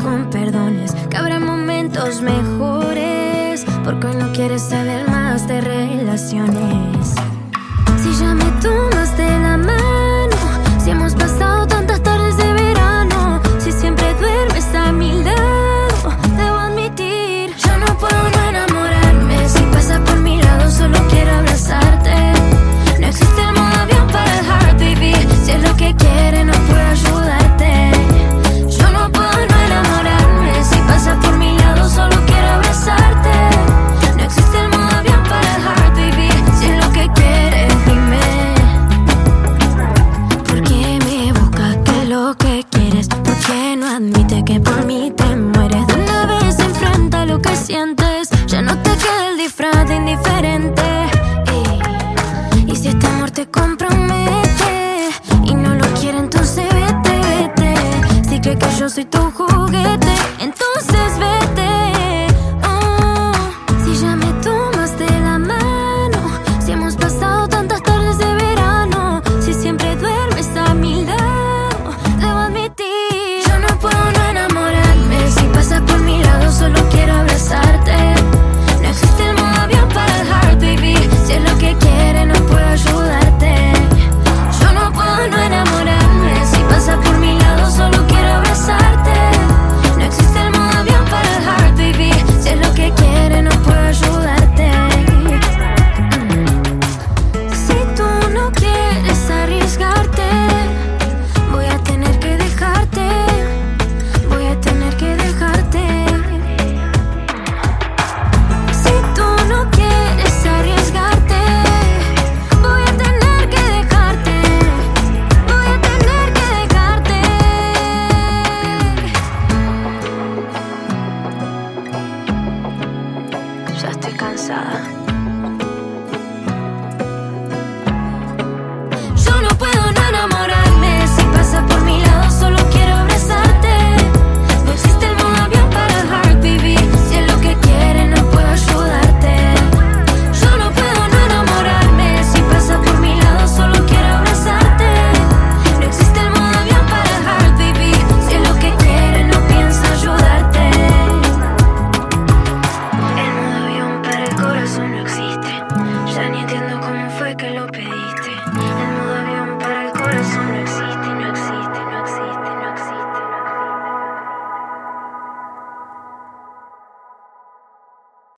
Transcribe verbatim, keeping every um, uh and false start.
con perdones, que habrá momentos mejores, porque hoy no quieres saber más de relaciones. Si ya me tomas de la mano, si hemos pasado tantas tardes de verano, si siempre duermes a mi lado, debo admitir, yo no puedo no enamorarme. Si pasas por mi lado solo quiero abrazarte. No existe el modo avión para el heart, baby. Si es lo que quieres no puedo ayudarte. Yo no puedo no enamorarme. Si pasas por mi lado solo quiero abrazarte. No existe el modo avión para el heart, baby. Si es lo que quieres dime. ¿Por qué me buscas? ¿Qué es lo que quieres? ¿Por qué no admites que por mí te mueres? De una vez enfrenta lo que sientes. Ya no te queda el disfraz de indiferente. Y, y si este amor te compromete y no lo quiere, entonces vete, vete. Si crees que yo soy tu juguete, entonces